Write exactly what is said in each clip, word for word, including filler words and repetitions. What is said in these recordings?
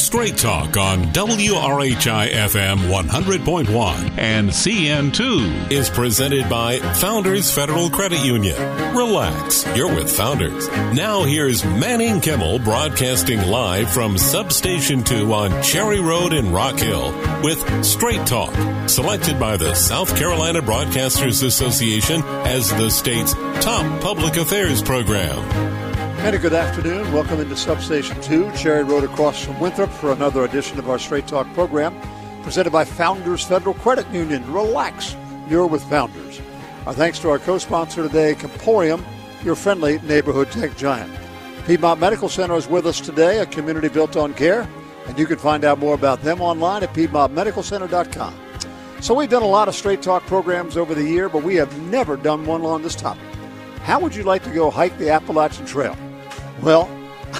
Straight Talk on W R H I F M one hundred point one and C N two is presented by Founders Federal Credit Union. Relax, you're with Founders. Now here's Manning Kimmel broadcasting live from Substation two on Cherry Road in Rock Hill with Straight Talk, selected by the South Carolina Broadcasters Association as the state's top public affairs program. And a good afternoon. Welcome into Substation two, Cherry Road across from Winthrop for another edition of our Straight Talk program presented by Founders Federal Credit Union. Relax, you're with Founders. Our thanks to our co-sponsor today, Comporium, your friendly neighborhood tech giant. Piedmont Medical Center is with us today, a community built on care, and you can find out more about them online at piedmont medical center dot com. So we've done a lot of Straight Talk programs over the year, but we have never done one on this topic. How would you like to go hike the Appalachian Trail? Well,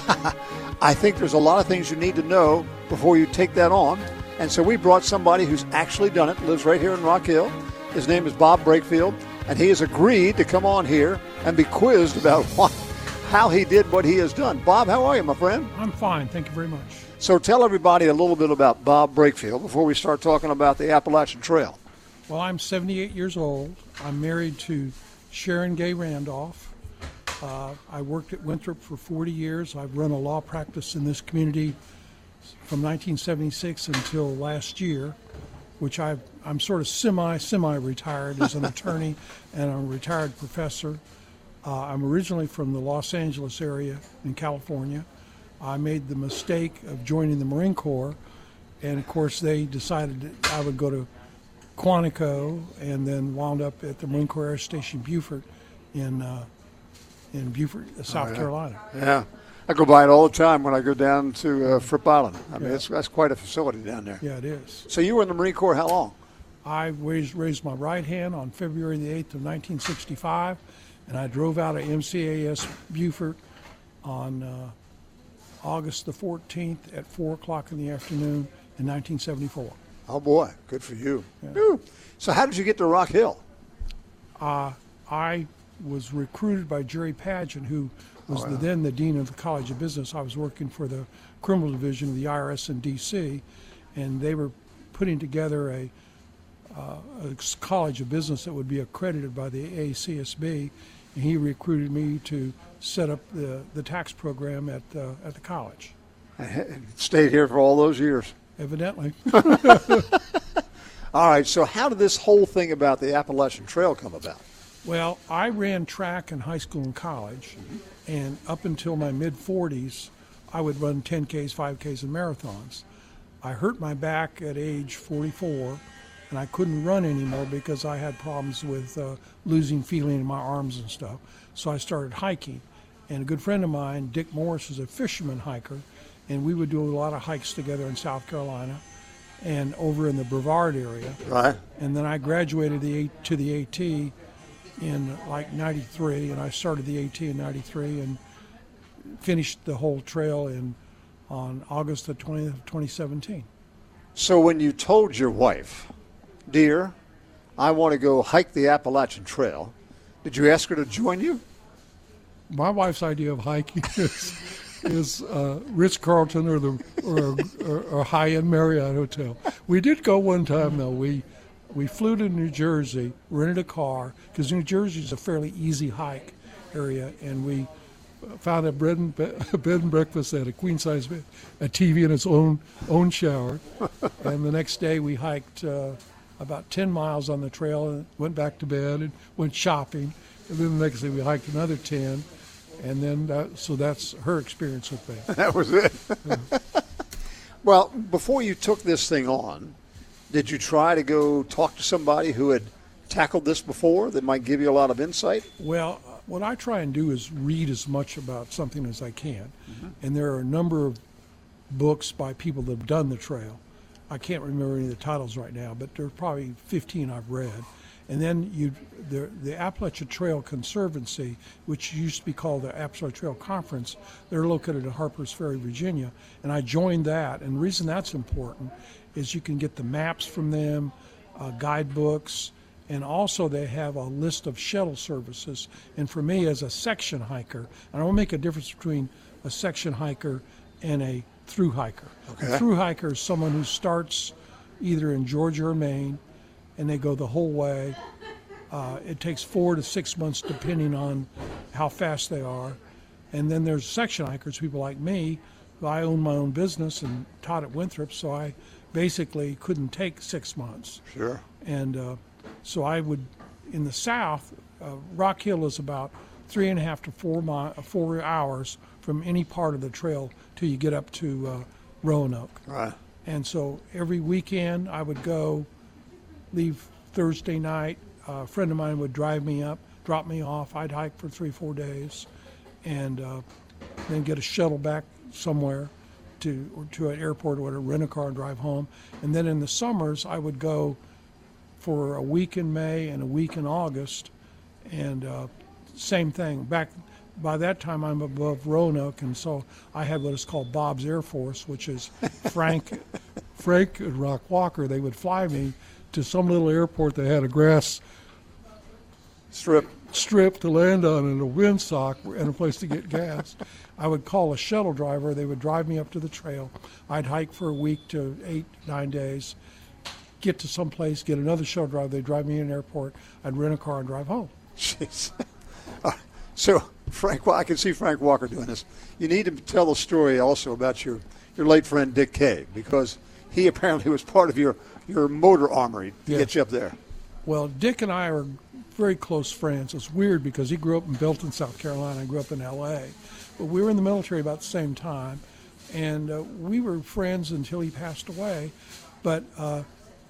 I think there's a lot of things you need to know before you take that on. And so we brought somebody who's actually done it, lives right here in Rock Hill. His name is Bob Brakefield, and he has agreed to come on here and be quizzed about what, how he did what he has done. Bob, how are you, my friend? I'm fine. Thank you very much. So tell everybody a little bit about Bob Brakefield before we start talking about the Appalachian Trail. Well, I'm seventy-eight years old. I'm married to Sharon Gay Randolph. Uh, I worked at Winthrop for forty years. I've run a law practice in this community from nineteen seventy-six until last year, which I've, I'm sort of semi, semi-retired as an attorney and a retired professor. Uh, I'm originally from the Los Angeles area in California. I made the mistake of joining the Marine Corps, and of course they decided that I would go to Quantico and then wound up at the Marine Corps Air Station Beaufort in uh, in Beaufort, South oh, yeah. Carolina. Yeah. I go by it all the time when I go down to uh, Fripp Island. I mean, yeah. it's, that's quite a facility down there. Yeah, it is. So you were in the Marine Corps how long? I raised, raised my right hand on February the eighth of nineteen sixty-five, and I drove out of M C A S Beaufort on uh, August the fourteenth at four o'clock in the afternoon in nineteen seventy-four. Oh, boy. Good for you. Yeah. So how did you get to Rock Hill? Uh, I was recruited by Jerry Pageant, who was oh, the, yeah. then the Dean of the College of Business. I was working for the criminal division of the I R S in D C, and they were putting together a, uh, a college of business that would be accredited by the A C S B, and he recruited me to set up the, the tax program at, uh, at the college. I stayed here for all those years. Evidently. All right, so how did this whole thing about the Appalachian Trail come about? Well, I ran track in high school and college, and up until my mid-forties, I would run ten Ks, five Ks, and marathons. I hurt my back at age forty-four, and I couldn't run anymore because I had problems with uh, losing feeling in my arms and stuff. So I started hiking, and a good friend of mine, Dick Morris, is a fisherman hiker, and we would do a lot of hikes together in South Carolina and over in the Brevard area. Right. And then I graduated the to the AT in like ninety-three, and I started the AT in ninety-three and finished the whole trail in on August the twentieth, twenty seventeen. So when you told your wife, dear, I want to go hike the Appalachian Trail, did you ask her to join you? My wife's idea of hiking is, is uh, Ritz-Carlton or the or, or, or high-end Marriott hotel. We did go one time, though. We We flew to New Jersey, rented a car, because New Jersey is a fairly easy hike area, and we found a bed and, be- a bed and breakfast that had a queen-size bed, a T V, and its own own shower. And the next day we hiked uh, about ten miles on the trail and went back to bed and went shopping. And then the next day we hiked another ten, and then that, so that's her experience with me. That was it. Yeah. Well, before you took this thing on, did you try to go talk to somebody who had tackled this before that might give you a lot of insight? Well, what I try and do is read as much about something as I can. Mm-hmm. And there are a number of books by people that have done the trail. I can't remember any of the titles right now, but there are probably fifteen I've read. And then you, the, the Appalachian Trail Conservancy, which used to be called the Appalachian Trail Conference, they're located in Harpers Ferry, Virginia. And I joined that. And the reason that's important is you can get the maps from them, uh, guidebooks, and also they have a list of shuttle services. And for me, as a section hiker, and I want to make a difference between a section hiker and a through hiker. Okay. A through hiker is someone who starts either in Georgia or Maine, and they go the whole way. Uh, it takes four to six months depending on how fast they are. And then there's section hikers, people like me. I own my own business and taught at Winthrop, so I basically couldn't take six months. Sure. And uh, so I would, in the south, uh, Rock Hill is about three and a half to four, mi- four hours from any part of the trail till you get up to uh, Roanoke. Right. And so every weekend I would go, leave Thursday night. Uh, a friend of mine would drive me up, drop me off. I'd hike for three, four days, and uh, then get a shuttle back somewhere to or to an airport or whatever, rent a car and drive home. And then in the summers, I would go for a week in May and a week in August, and uh, same thing. Back by that time, I'm above Roanoke, and so I had what is called Bob's Air Force, which is Frank, Frank and Rock Walker. They would fly me to some little airport that had a grass Strip. strip to land on and a windsock and a place to get gas. I would call a shuttle driver. They would drive me up to the trail. I'd hike for a week to eight, nine days, get to some place, get another shuttle driver. They'd drive me in an airport. I'd rent a car and drive home. Jeez. Uh, so, Frank, I can see Frank Walker doing this. You need to tell a story also about your, your late friend Dick Kay, because he apparently was part of your, your motor armory to Yeah. get you up there. Well, Dick and I are very close friends. It's weird because he grew up in Belton, South Carolina. I grew up in L A But we were in the military about the same time, and uh, we were friends until he passed away. But uh,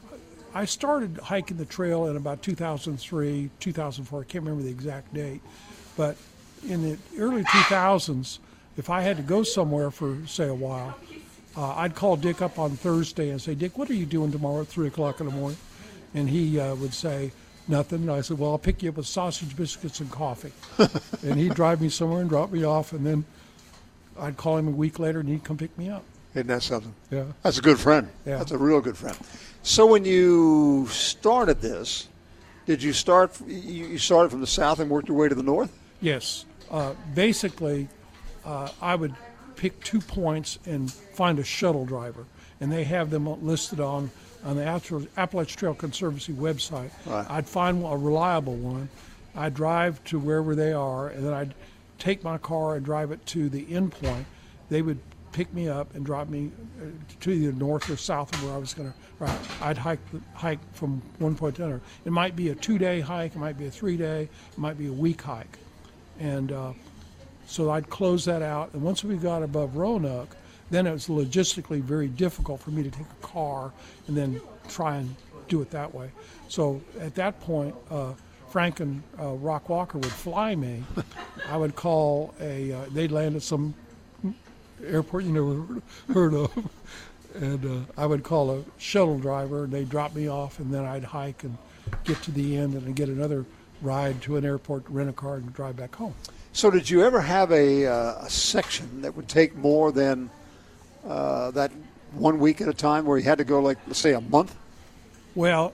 I started hiking the trail in about two thousand three, two thousand four. I can't remember the exact date. But in the early two thousands, if I had to go somewhere for, say, a while, uh, I'd call Dick up on Thursday and say, Dick, what are you doing tomorrow at three o'clock in the morning? And he uh, would say, nothing. And I said, well, I'll pick you up with sausage, biscuits, and coffee. And he'd drive me somewhere and drop me off, and then I'd call him a week later, and he'd come pick me up. Isn't that something? Yeah. That's a good friend. Yeah. That's a real good friend. So when you started this, did you start, you you started from the south and worked your way to the north? Yes. Uh, basically, uh, I would pick two points and find a shuttle driver, and they have them listed on on the Appalachian Trail Conservancy website. Right. I'd find a reliable one. I'd drive to wherever they are, and then I'd take my car and drive it to the end point. They would pick me up and drop me to either north or south of where I was going to ride. I'd hike hike from one point to another. It might be a two-day hike. It might be a three-day. It might be a week hike. And uh, so I'd close that out. And once we got above Roanoke, then it was logistically very difficult for me to take a car and then try and do it that way. So at that point, uh, Frank and uh, Rock Walker would fly me. I would call a, uh, they'd land at some airport you never heard of, and uh, I would call a shuttle driver, and they'd drop me off, and then I'd hike and get to the end and then get another ride to an airport, rent a car, and drive back home. So did you ever have a, uh, a section that would take more than uh, that one week at a time, where you had to go, like, let's say, a month? Well,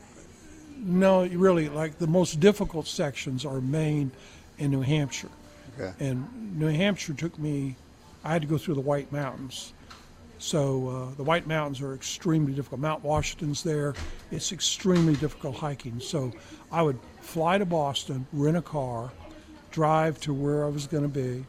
no, really, like the most difficult sections are Maine and New Hampshire. Okay. And New Hampshire took me, I had to go through the White Mountains. So uh, the White Mountains are extremely difficult. Mount Washington's there. It's extremely difficult hiking. So I would fly to Boston, rent a car, drive to where I was going to be,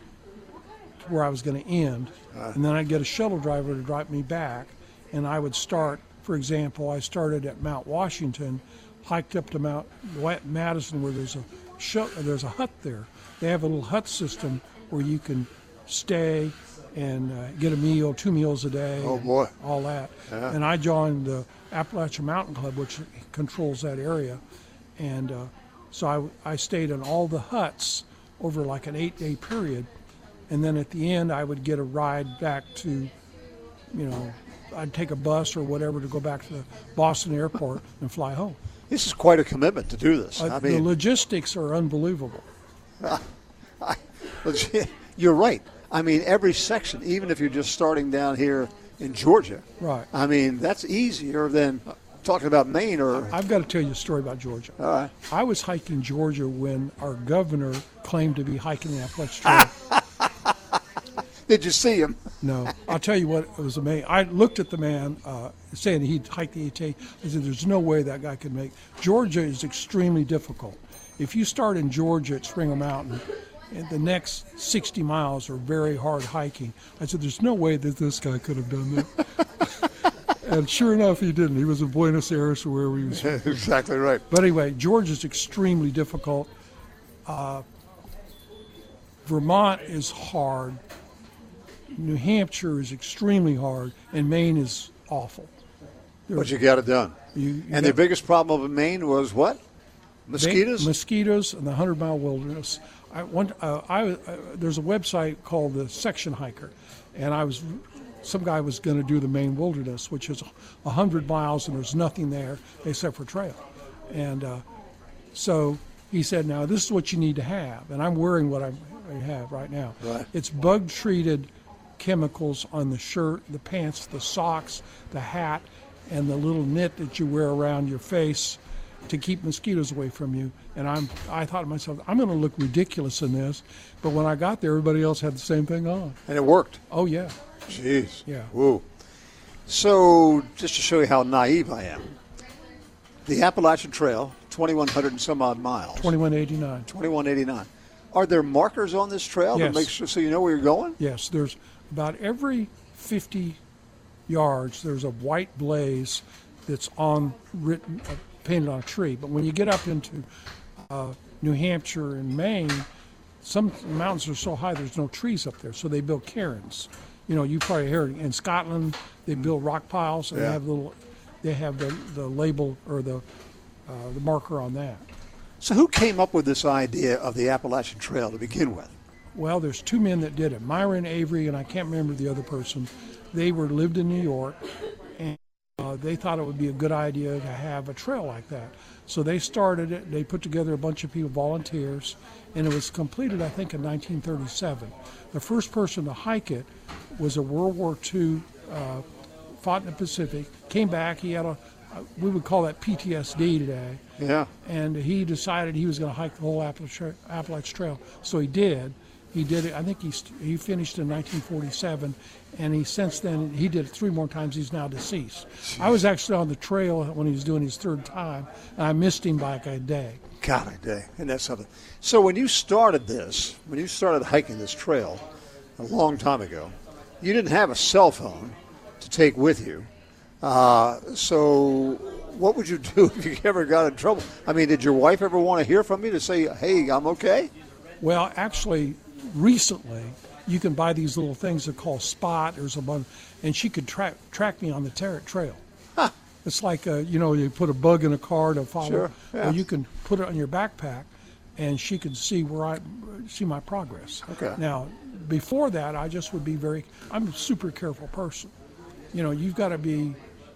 to where I was going to end, uh. and then I'd get a shuttle driver to drive me back, and I would start, for example, I started at Mount Washington, hiked up to Mount Madison, where there's a sh- there's a hut there. They have a little hut system where you can stay and uh, get a meal, two meals a day. Oh, boy. All that. Yeah. And I joined the Appalachian Mountain Club, which controls that area. And uh, so I, I stayed in all the huts over like an eight-day period. And then at the end, I would get a ride back to, you know, I'd take a bus or whatever to go back to the Boston airport and fly home. This is quite a commitment to do this. Uh, I mean, the logistics are unbelievable. I, you're right. I mean, every section, even if you're just starting down here in Georgia, right? I mean, that's easier than talking about Maine or. I've got to tell you a story about Georgia. All right. I was hiking Georgia when our governor claimed to be hiking the Appalachian Trail. Did you see him? No. I'll tell you what, it was amazing. I looked at the man uh, saying he'd hike the A T. I said, there's no way that guy could make. Georgia is extremely difficult. If you start in Georgia at Springer Mountain, and the next sixty miles are very hard hiking. I said, there's no way that this guy could have done that. And sure enough, he didn't. He was in Buenos Aires or wherever he was. Exactly right. But anyway, Georgia's extremely difficult. Uh, Vermont is hard. New Hampshire is extremely hard. And Maine is awful. But you got it done. You, you and the biggest problem of Maine was what? Mosquitoes? Maine, mosquitoes and the hundred-mile wilderness. I, one, uh, I, uh, there's a website called the Section Hiker, and I was, some guy was going to do the Maine Wilderness, which is a hundred miles, and there's nothing there except for trail. And uh, so he said, now this is what you need to have, and I'm wearing what I have right now. Right. It's bug-treated chemicals on the shirt, the pants, the socks, the hat, and the little knit that you wear around your face to keep mosquitoes away from you. And I'm, I thought to myself, I'm going to look ridiculous in this. But when I got there, everybody else had the same thing on. And it worked. Oh, yeah. Jeez. Yeah. Whoa. So, just to show you how naive I am, the Appalachian Trail, twenty-one hundred and some odd miles. twenty-one eighty-nine. twenty-one eighty-nine. Are there markers on this trail Yes. that make sure so you know where you're going? Yes. There's about every fifty yards, there's a white blaze that's on written, uh, painted on a tree. But when you get up into uh, New Hampshire and Maine, some mountains are so high there's no trees up there, so they build cairns. You know, you probably heard in Scotland they build rock piles and Yeah. they have little, they have the, the label or the uh, the marker on that. So who came up with this idea of the Appalachian Trail to begin with? Well, there's two men that did it, Myron Avery, and I can't remember the other person. They were lived in New York, and uh, they thought it would be a good idea to have a trail like that. So they started it. They put together a bunch of people, volunteers, and it was completed, I think, in nineteen thirty-seven. The first person to hike it was a World War Two, uh, fought in the Pacific, came back. He had a, we would call that P T S D today. Yeah. And he decided he was going to hike the whole Appalachian Appalachia Trail. So he did. He did it. I think he he finished in nineteen forty-seven, and he since then he did it three more times. He's now deceased. Jeez. I was actually on the trail when he was doing his third time, and I missed him by like a day. God, a day, and that's something. So when you started this, when you started hiking this trail a long time ago, you didn't have a cell phone to take with you. Uh, so what would you do if you ever got in trouble? I mean, did your wife ever want to hear from you to say, hey, I'm okay? Well, actually, recently, you can buy these little things that call Spot or something, and she could track track me on the ter- trail. Huh. It's like, uh, you know, you put a bug in a car to follow. Sure, yeah. Or you can put it on your backpack, and she could see where I see my progress. Okay. Now, before that, I just would be very. I'm a super careful person. You know, you've got to be.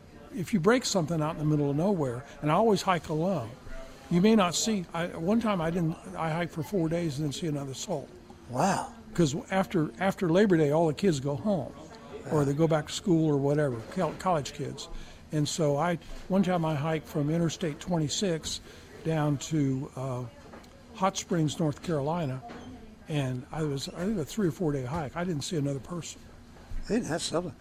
If you break something out in the middle of nowhere, and I always hike alone, you may not see. I, one time I didn't. I hiked for four days and didn't see another soul. Wow. Because after after Labor Day, all the kids go home, or they go back to school or whatever. College kids, and so I one time I hiked from Interstate twenty-six down to uh, Hot Springs, North Carolina, and I was I think a three or four day hike. I didn't see another person. Hey, that's something.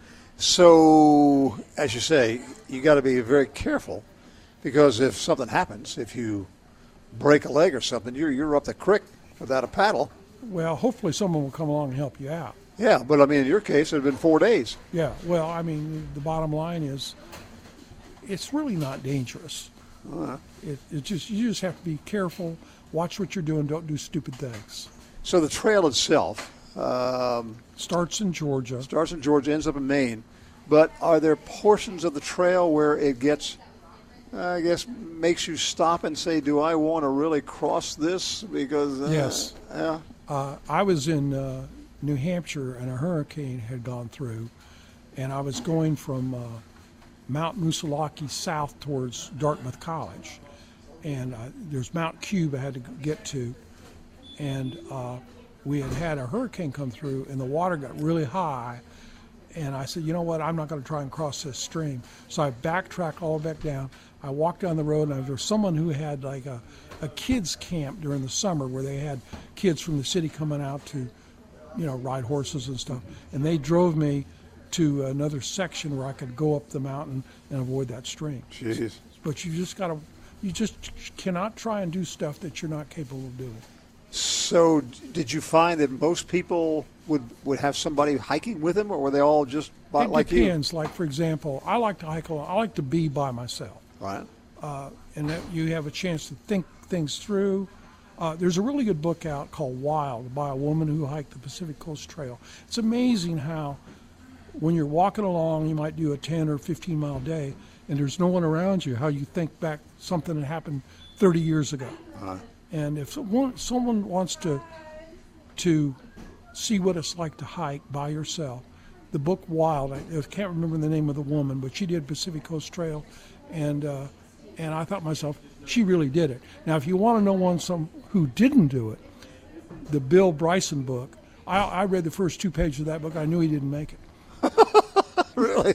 So, as you say, you got to be very careful, because if something happens, if you break a leg or something, you're you're up the creek without a paddle. Well, hopefully someone will come along and help you out. Yeah, but I mean, in your case, it had been four days. Yeah, well, I mean, the bottom line is, it's really not dangerous. Uh-huh. It, it just you just have to be careful, watch what you're doing, don't do stupid things. So the trail itself um, starts in Georgia. Starts in Georgia, ends up in Maine. But are there portions of the trail where it gets, uh, I guess, makes you stop and say, do I want to really cross this? Because uh, yes. Yeah. Uh, I was in uh, New Hampshire, and a hurricane had gone through, and I was going from uh, Mount Moosilauke south towards Dartmouth College, and uh, there's Mount Cube I had to get to, and uh, we had had a hurricane come through, and the water got really high, and I said, you know what, I'm not going to try and cross this stream. So I backtracked all back down. I walked down the road, and there was someone who had like a, a kids camp during the summer where they had kids from the city coming out to you know, ride horses and stuff. And they drove me to another section where I could go up the mountain and avoid that stream. Jeez. But you just got to, you just cannot try and do stuff that you're not capable of doing. So did you find that most people would, would have somebody hiking with them, or were they all just by, it like you? It depends. Like, for example, I like to hike a lot. I like to be by myself. Right. Uh, and that you have a chance to think things through. Uh, there's a really good book out called Wild by a woman who hiked the Pacific Coast Trail. It's amazing how when you're walking along, you might do a ten or fifteen mile day, and there's no one around you, how you think back something that happened thirty years ago. Uh-huh. And if someone, someone wants to to see what it's like to hike by yourself, the book Wild, I, I can't remember the name of the woman, but she did Pacific Coast Trail, and uh, and I thought to myself, she really did it. Now, if you want to know one some who didn't do it, the Bill Bryson book, I, I read the first two pages of that book. I knew he didn't make it. Really?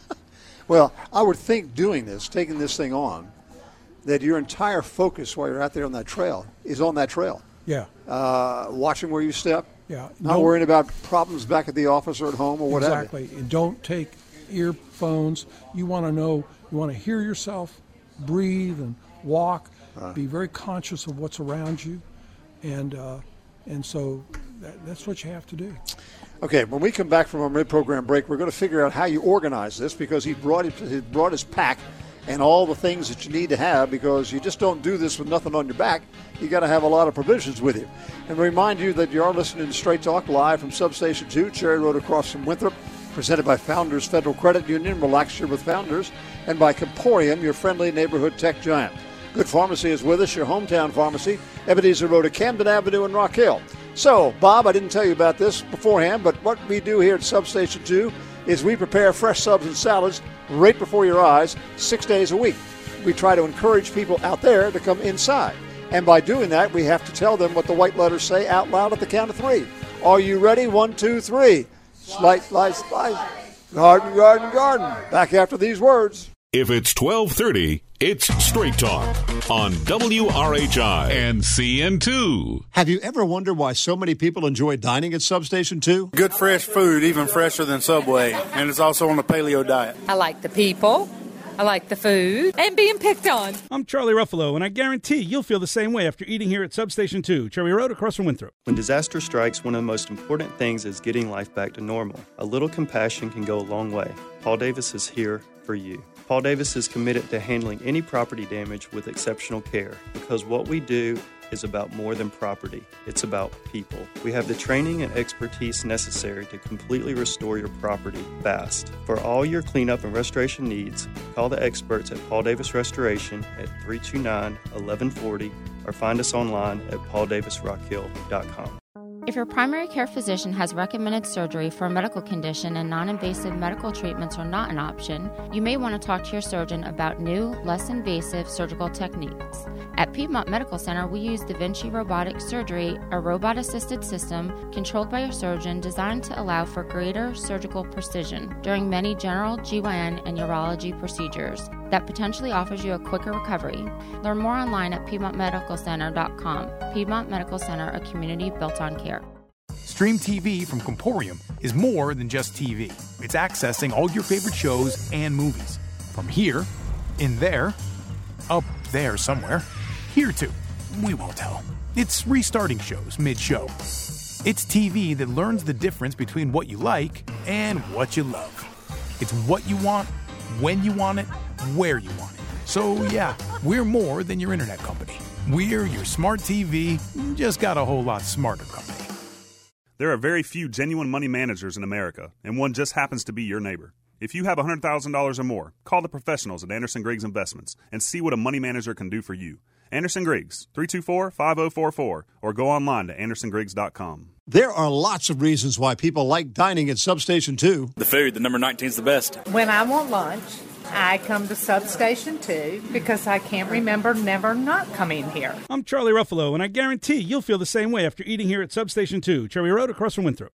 Well, I would think doing this, taking this thing on, that your entire focus while you're out there on that trail is on that trail. Yeah. Uh, watching where you step. Yeah. Not No- worrying about problems back at the office or at home or whatever. Exactly. And don't take earphones. You want to know, you want to hear yourself, breathe and walk, Uh. be very conscious of what's around you. And uh, and so that, that's what you have to do. Okay, when we come back from our mid-program break, we're going to figure out how you organize this, because he brought it, he brought his pack and all the things that you need to have, because you just don't do this with nothing on your back. You got to have a lot of provisions with you. And remind you that you are listening to Straight Talk live from Substation two, Cherry Road across from Winthrop, presented by Founders Federal Credit Union. Relax here with Founders, and by Comporium, your friendly neighborhood tech giant. Good Pharmacy is with us, your hometown pharmacy, Ebenezer Road at Camden Avenue in Rock Hill. So, Bob, I didn't tell you about this beforehand, but what we do here at Substation two is we prepare fresh subs and salads right before your eyes, six days a week. We try to encourage people out there to come inside. And by doing that, we have to tell them what the white letters say out loud at the count of three. Are you ready? One, two, three. Slice, slice, slice. Garden, garden, garden. Back after these words. If it's twelve thirty, it's Straight Talk on W R H I and C N two. Have you ever wondered why so many people enjoy dining at Substation two? Good fresh food, even fresher than Subway, and it's also on the paleo diet. I like the people, I like the food, and being picked on. I'm Charlie Ruffalo, and I guarantee you'll feel the same way after eating here at Substation two, Cherry Road across from Winthrop. When disaster strikes, one of the most important things is getting life back to normal. A little compassion can go a long way. Paul Davis is here for you. Paul Davis is committed to handling any property damage with exceptional care, because what we do is about more than property. It's about people. We have the training and expertise necessary to completely restore your property fast. For all your cleanup and restoration needs, call the experts at Paul Davis Restoration at three two nine, one one four zero or find us online at paul davis rock hill dot com. If your primary care physician has recommended surgery for a medical condition and non-invasive medical treatments are not an option, you may want to talk to your surgeon about new, less invasive surgical techniques. At Piedmont Medical Center, we use Da Vinci Robotic Surgery, a robot-assisted system controlled by your surgeon designed to allow for greater surgical precision during many general, G Y N, and urology procedures that potentially offers you a quicker recovery. Learn more online at piedmont medical center dot com. Piedmont Medical Center, a community built on care. Stream T V from Comporium is more than just T V. It's accessing all your favorite shows and movies. From here, in there, up there somewhere, here too. We won't tell. It's restarting shows mid-show. It's T V that learns the difference between what you like and what you love. It's what you want, when you want it, where you want it. So yeah, we're more than your internet company. We're your smart T V, just got a whole lot smarter company. There are very few genuine money managers in America, and one just happens to be your neighbor. If you have one hundred thousand dollars or more, call the professionals at Anderson Griggs Investments and see what a money manager can do for you. Anderson Griggs, three two four, five zero four four, or go online to anderson griggs dot com. There are lots of reasons why people like dining at Substation two. The food, the number nineteen is the best. When I want lunch, I come to Substation two because I can't remember never not coming here. I'm Charlie Ruffalo, and I guarantee you'll feel the same way after eating here at Substation two, Cherry Road across from Winthrop.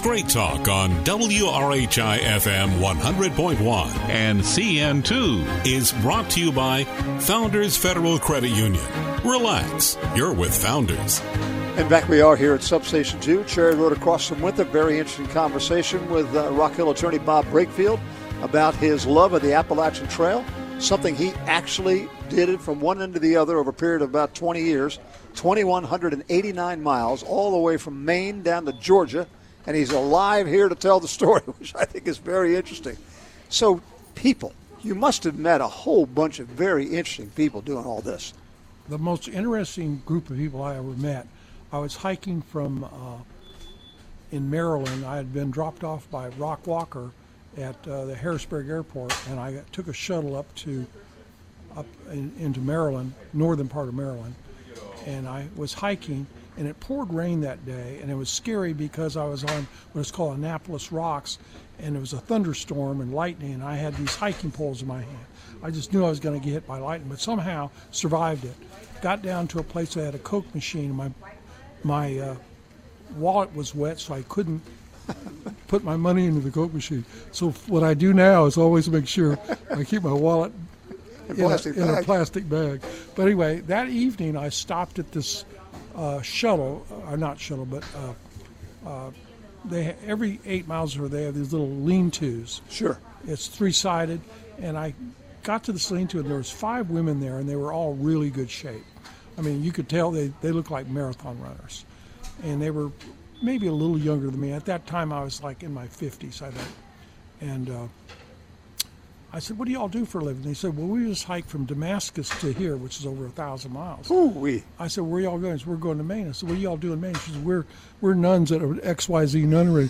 Straight Talk on W R H I F M one hundred point one and C N two is brought to you by Founders Federal Credit Union. Relax, you're with Founders. And back we are here at Substation two, Cherry Road across from Winthrop. Very interesting conversation with uh, Rock Hill attorney Bob Brakefield about his love of the Appalachian Trail, something he actually did it from one end to the other over a period of about twenty years, two thousand one hundred eighty-nine miles, all the way from Maine down to Georgia, and he's alive here to tell the story, which I think is very interesting. So, people, you must have met a whole bunch of very interesting people doing all this. The most interesting group of people I ever met, I was hiking from, uh, in Maryland. I had been dropped off by Rock Walker at uh, the Harrisburg Airport, and I got, took a shuttle up to up in, into Maryland, northern part of Maryland, and I was hiking, and it poured rain that day, and it was scary because I was on what is called Annapolis Rocks, and it was a thunderstorm and lightning, and I had these hiking poles in my hand. I just knew I was going to get hit by lightning, but somehow survived it. Got down to a place that had a Coke machine, and my my uh, wallet was wet, so I couldn't put my money into the Coke machine. So what I do now is always make sure I keep my wallet in a, in a plastic bag. But anyway, that evening I stopped at this uh, shuttle, or not shuttle, but uh, uh, they ha- every eight miles or they have these little lean-tos. Sure. It's three-sided, and I got to this lean-to, and there was five women there, and they were all really good shape. I mean, you could tell they, they looked like marathon runners. And they were maybe a little younger than me. At that time, I was like in my fifties, I think. And uh, I said, what do y'all do for a living? They said, well, we just hike from Damascus to here, which is over a thousand miles. Ooh-wee. I said, where y'all going? Said, we're going to Maine. I said, what do y'all do in Maine? She said, we're, we're nuns at an X Y Z nunnery.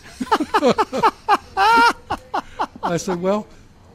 I said, well,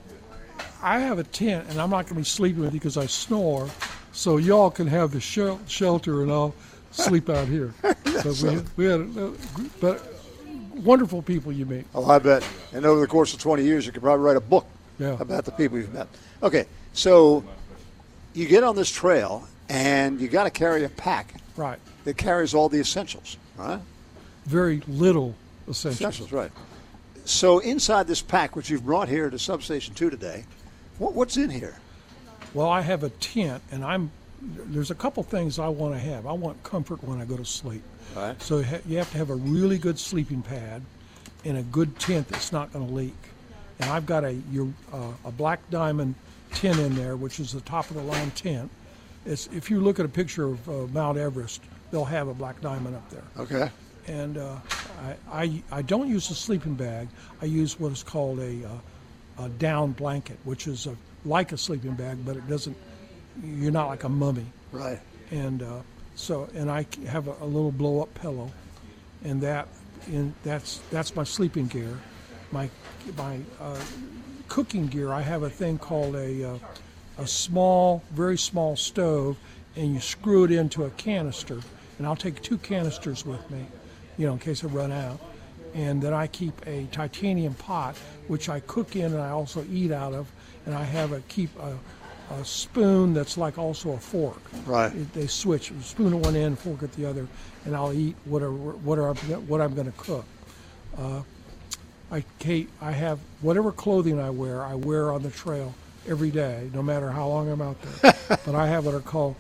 I have a tent, and I'm not going to be sleeping with you because I snore, so y'all can have the shel- shelter, and I'll sleep out here. So we, we had, uh, but wonderful people you meet. Oh, I bet. And over the course of twenty years, you could probably write a book yeah. about the people you've met. Okay, so you get on this trail, and you got to carry a pack. Right. That carries all the essentials, right? Very little essentials. Essentials, right. So inside this pack, which you've brought here to Substation two today, what, what's in here? Well, I have a tent, and I'm there's a couple things I want to have. I want comfort when I go to sleep. Right. So you have to have a really good sleeping pad and a good tent that's not going to leak. And I've got a your, uh, a Black Diamond tent in there, which is the top of the line tent. It's, if you look at a picture of uh, Mount Everest, they'll have a Black Diamond up there. Okay. And uh, I, I I don't use a sleeping bag. I use what is called a, uh, a down blanket, which is a, like a sleeping bag, but it doesn't. You're not like a mummy. Right. And uh, so, and I have a, a little blow-up pillow, and that, in that's that's my sleeping gear. My my uh, cooking gear. I have a thing called a uh, a small, very small stove, and you screw it into a canister. And I'll take two canisters with me, you know, in case I run out. And then I keep a titanium pot, which I cook in and I also eat out of. And I have a keep a a spoon that's like also a fork. Right. It, they switch, a spoon at one end, fork at the other, and I'll eat whatever what are what I'm going to cook. Uh, I Kate, I have whatever clothing I wear, I wear on the trail every day, no matter how long I'm out there. But I have what are called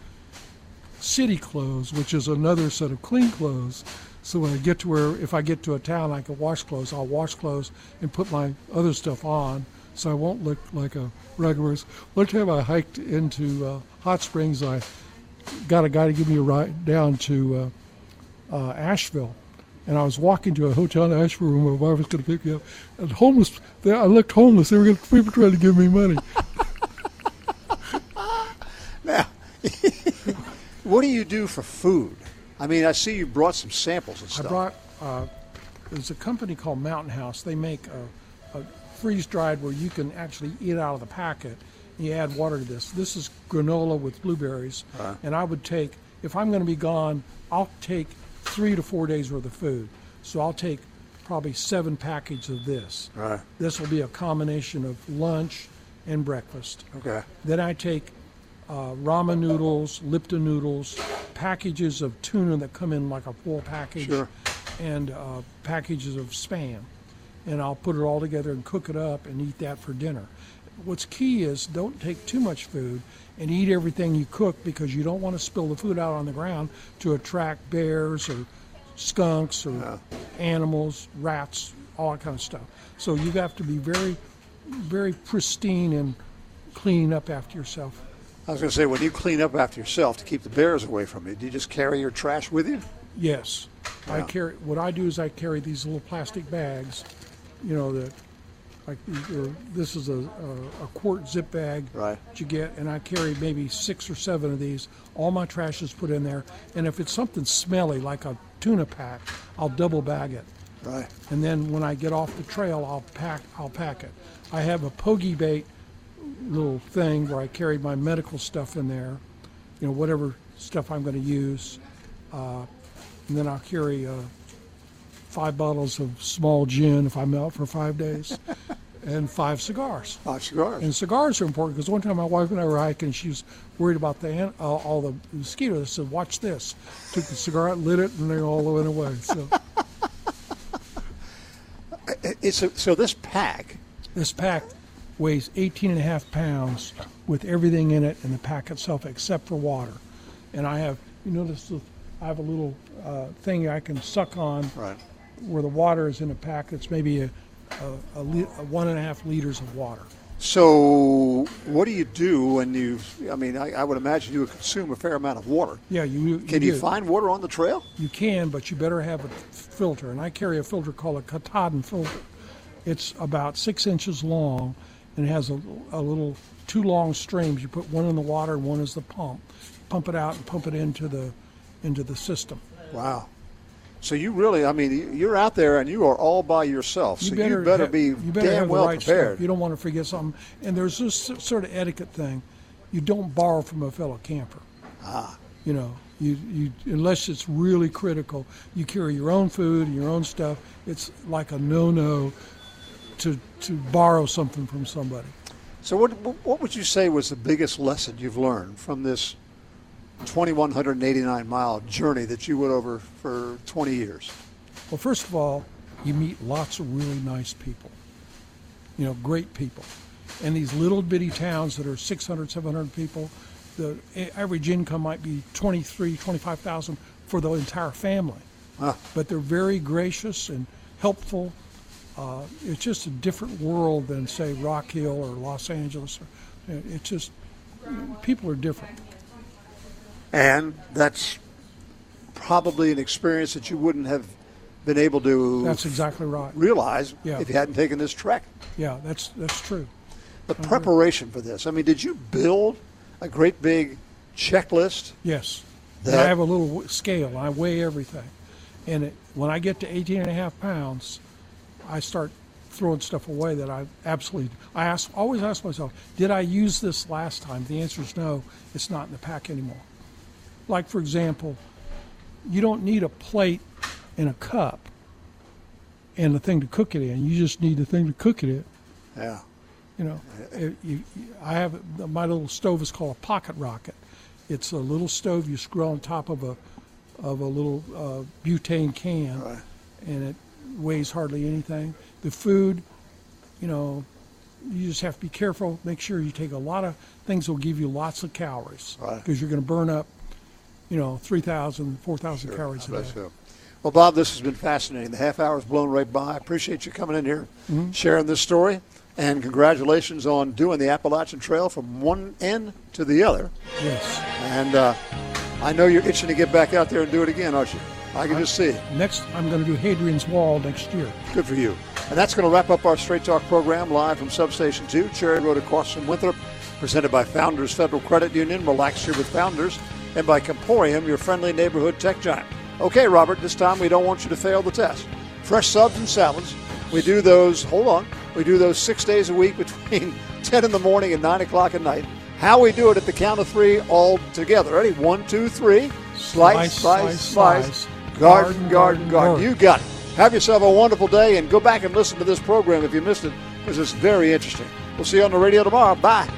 city clothes, which is another set of clean clothes. So when I get to where, if I get to a town I can wash clothes, I'll wash clothes and put my other stuff on, so I won't look like a regular. One time I hiked into uh, Hot Springs. I got a guy to give me a ride down to uh, uh, Asheville, and I was walking to a hotel in Asheville where my wife was going to pick me up. And homeless, they, I looked homeless. They were gonna, people trying to give me money. Now, what do you do for food? I mean, I see you brought some samples and stuff. I brought. Uh, there's a company called Mountain House. They make a, a freeze-dried where you can actually eat out of the packet. You add water to this. This is granola with blueberries. Uh-huh. And I would take, if I'm going to be gone, I'll take three to four days worth of food. So I'll take probably seven packages of this. Right. This will be a combination of lunch and breakfast. Okay. Then I take uh, ramen noodles, Lipton noodles, packages of tuna that come in like a full package. Sure. and uh, packages of Spam. And I'll put it all together and cook it up and eat that for dinner. What's key is don't take too much food and eat everything you cook, because you don't want to spill the food out on the ground to attract bears or skunks or yeah. animals, rats, all that kind of stuff. So you have to be very, very pristine and cleaning up after yourself. I was going to say, when you clean up after yourself to keep the bears away from you, do you just carry your trash with you? Yes. Yeah. I carry. What I do is I carry these little plastic bags, you know, that like or this is a, a, a quart zip bag right. that you get, and I carry maybe six or seven of these. All my trash is put in there, and if it's something smelly like a tuna pack, I'll double bag it. Right. And then when I get off the trail, I'll pack. I'll pack it. I have a pogey bait little thing where I carry my medical stuff in there, you know, whatever stuff I'm going to use, uh, and then I'll carry uh, five bottles of small gin if I'm out for five days, and five cigars. Five cigars. And cigars are important, because one time my wife and I were hiking, she was worried about the uh, all the mosquitoes. I said, "Watch this." Took the cigar out, lit it, and they all went away. So, it's a, so this pack. This pack weighs eighteen and a half pounds with everything in it and the pack itself except for water. And I have, you notice, I have a little uh, thing I can suck on right. where the water is in a pack that's maybe a, a, a, li- a one and a half liters of water. So what do you do when you, I mean, I, I would imagine you would consume a fair amount of water. Yeah, you, you Can you, you find water on the trail? You can, but you better have a filter. And I carry a filter called a Katahdin filter. It's about six inches long, and it has a, a little, two long streams. You put one in the water and one is the pump. Pump it out and pump it into the into the system. Wow. So you really, I mean, you're out there and you are all by yourself. You so better you better have, be you better damn have well the right prepared. Stuff. You don't want to forget something. And there's this sort of etiquette thing. You don't borrow from a fellow camper. Ah. You know, you, you unless it's really critical, you carry your own food and your own stuff. It's like a no-no to to borrow something from somebody. So what what would you say was the biggest lesson you've learned from this two thousand one hundred eighty-nine mile journey that you went over for twenty years? Well, first of all, you meet lots of really nice people, you know, great people. And these little bitty towns that are six hundred, seven hundred people, the average income might be twenty-three, twenty-five thousand for the entire family. Ah. But they're very gracious and helpful. Uh, it's just a different world than, say, Rock Hill or Los Angeles. It's just, people are different. And that's probably an experience that you wouldn't have been able to That's exactly right. realize yeah. if you hadn't taken this trek. Yeah, that's that's true. The preparation for this, I mean, did you build a great big checklist? Yes. That And I have a little scale. I weigh everything. And it, when I get to eighteen and a half pounds, I start throwing stuff away that I absolutely, I ask, always ask myself, did I use this last time? The answer is no, it's not in the pack anymore. Like, for example, you don't need a plate and a cup and a thing to cook it in. You just need the thing to cook it in. Yeah. You know, it, you, I have, my little stove is called a pocket rocket. It's a little stove you screw on top of a of a little uh, butane can, right. and it weighs hardly anything. The food, you know, you just have to be careful. Make sure you take a lot of things that will give you lots of calories, because right. you're going to burn up, you know, three thousand, four thousand sure. calories a day. So. Well, Bob, this has been fascinating. The half hour's blown right by. I appreciate you coming in here, mm-hmm. sharing this story, and congratulations on doing the Appalachian Trail from one end to the other. Yes. And uh, I know you're itching to get back out there and do it again, aren't you? I can I, just see it. Next, I'm going to do Hadrian's Wall next year. Good for you. And that's going to wrap up our Straight Talk program live from Substation two, Cherry Road across from Winthrop, presented by Founders Federal Credit Union. Relax here with Founders, and by Comporium, your friendly neighborhood tech giant. Okay, Robert, this time we don't want you to fail the test. Fresh subs and salads. We do those, hold on, we do those six days a week between ten in the morning and nine o'clock at night. How we do it at the count of three all together. Ready? One, two, three. Slice, slice, slice. slice. Garden, garden, garden, garden. You got it. Have yourself a wonderful day, and go back and listen to this program if you missed it, because it's very interesting. We'll see you on the radio tomorrow. Bye.